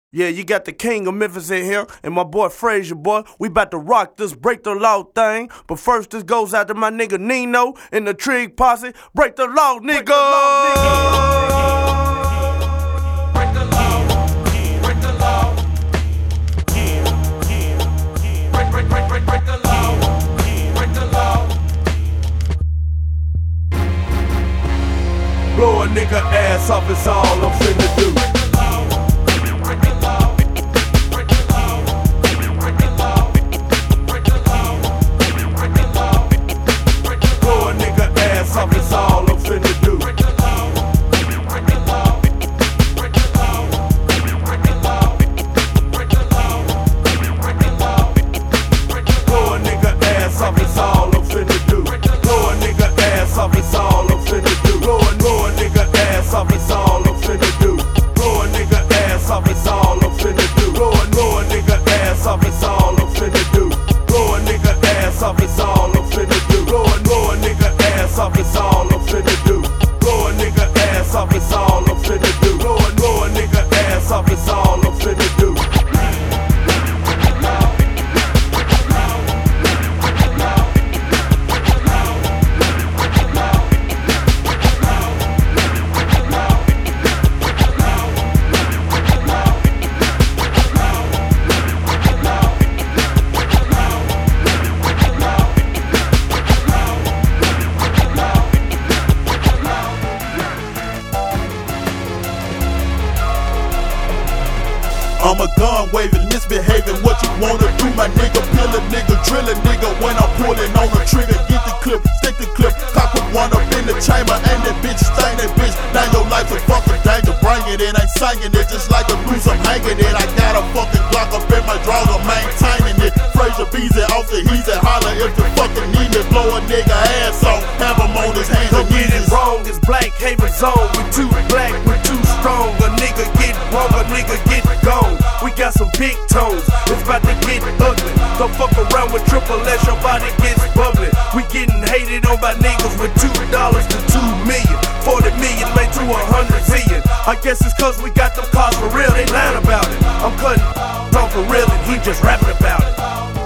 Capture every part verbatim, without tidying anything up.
Yeah, you got the king of Memphis in here, and my boy Frazier, boy. We about to rock this break the law thing. But first, this goes out to my nigga Nino and the Trig Posse. Break the law, nigga! Break the law, nigga. Break the law, break the law. Break, break, break, break, break the law, break the law. Blow a nigga ass off, it's all I'm finna do. It's all I'm finna do. Break the law, break the law, break the law, break the law, break the law, break the law, break the law. Blow a nigga ass off, it's all I'm finna do. Blow a nigga ass off, it's all I'm finna do. Blow a, blow a nigga ass off, it's all I'm finna do. Blow a nigga ass off, it's all I'm finna do. Blow a, blow a nigga ass off, it's all I'm finna do. Blow a nigga ass off, it's all I'm finna do. Blow a, blow a nigga ass off, it's all I'm finna do. Blow a nigga ass off, it's all I'm finna do. Blow a, blow a nigga ass off, it's all I'm finna do. I'm a gun waving, misbehaving, what you wanna do, my nigga? Pill a nigga, drill a nigga when I'm pulling on the trigger. Get the clip, stick the clip, cock with one up in the chamber, and that bitch stain that bitch. Now your life's a fucking danger, bring it in, ain't singing it, just like a noose, I'm hanging it. I got a fucking Glock up in my drawers, I'm maintaining it. Frazier Beezy off the he's at holler if you fucking need me. Blow a nigga ass off, have him on his hands and knees. Get it wrong, it's Black Haven Zone. We too black, we too strong. A nigga get wrong, a nigga get gone. We got some big tones, it's about to get ugly. Don't fuck around with triple S, your body gets bubbly. We getting hated on by niggas with two dollars to two million. Forty million made to a hundred million. I guess it's cause we got them cars for real, they lying about it. I'm cutting off for real and he just rapping about it.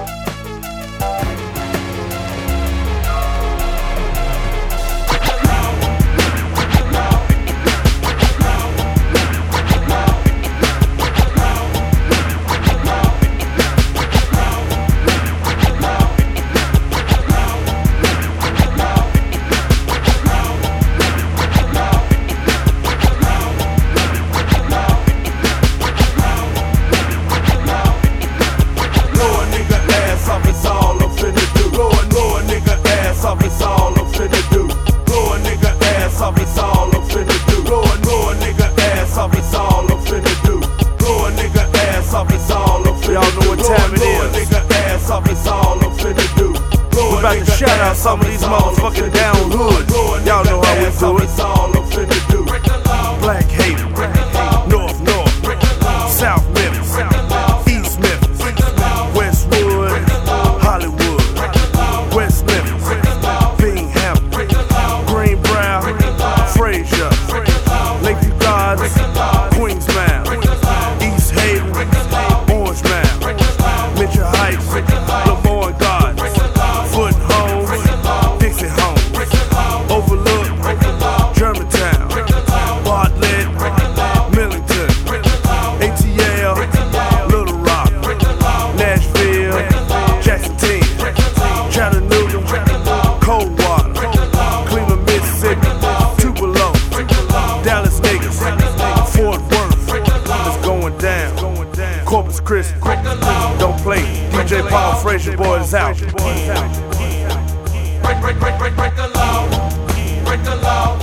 About to shout out some of these motherfucking down hoods. Y'all know how we do it. Black Haven, North North, South Memphis, East Memphis, Westwood, Hollywood, West Memphis, Binghamton, Green Brown, Frazier, Lakeview Gardens, Queensmount, East Haven, Orange Mound, Mitchell Heights, Lemoyne Gardens, Foot Homes, Dixie Homes, Overlook, Germantown, Bartlett, Millington, A T L, Little Rock, Nashville, Jackson ten, Chattanooga, Coldwater, Cleveland, Mississippi, Tupelo, Dallas niggas, Fort Worth, it's going down, Corpus Christi, don't play, D J Paul Frazier boys out. Break, break, break, break, break the law, break the law.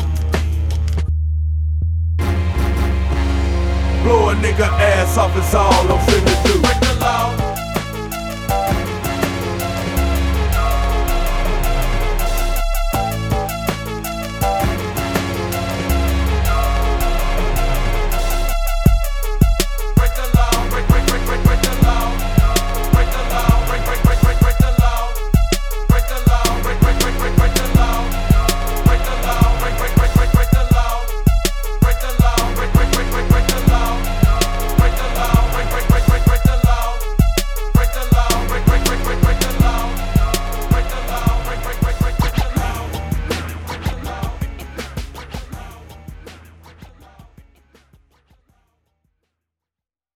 Blow a nigga ass off, it's all I'm finna do.